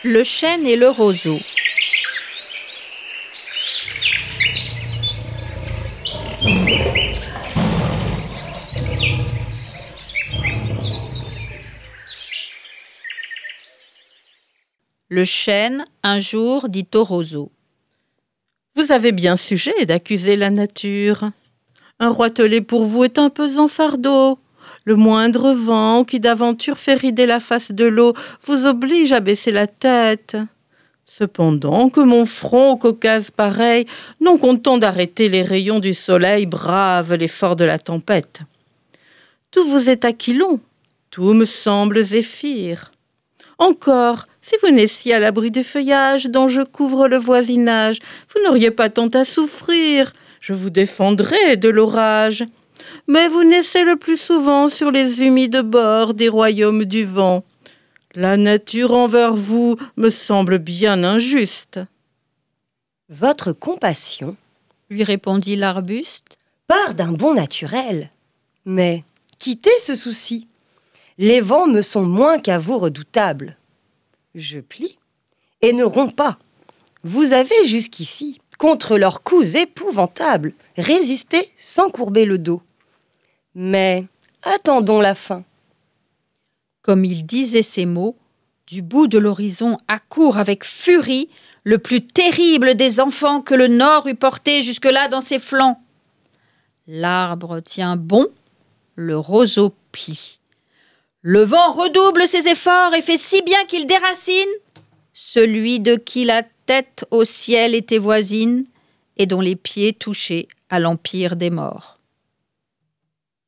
Le chêne et le roseau. Le chêne, un jour, dit au roseau. Vous avez bien sujet d'accuser la nature. Un roitelet pour vous est un pesant fardeau. Le moindre vent qui d'aventure fait rider la face de l'eau vous oblige à baisser la tête. Cependant que mon front au Caucase pareil, non content d'arrêter les rayons du soleil, brave l'effort de la tempête. Tout vous est aquilon, tout me semble zéphyr. Encore, si vous naissiez à l'abri du feuillage dont je couvre le voisinage, vous n'auriez pas tant à souffrir, je vous défendrais de l'orage. Mais vous naissez le plus souvent sur les humides bords des royaumes du vent. La nature envers vous me semble bien injuste. Votre compassion, Lui répondit l'arbuste. part d'un bon naturel. Mais quittez ce souci. Les vents me sont moins qu'à vous redoutables. Je plie et ne romps pas. Vous avez jusqu'ici, contre leurs coups épouvantables, résisté sans courber le dos. Mais attendons la fin. Comme il disait ces mots, du bout de l'horizon accourt avec furie le plus terrible des enfants que le Nord eût porté jusque-là dans ses flancs. L'arbre tient bon, le roseau plie. Le vent redouble ses efforts et fait si bien qu'il déracine celui de qui la tête au ciel était voisine et dont les pieds touchaient à l'empire des morts.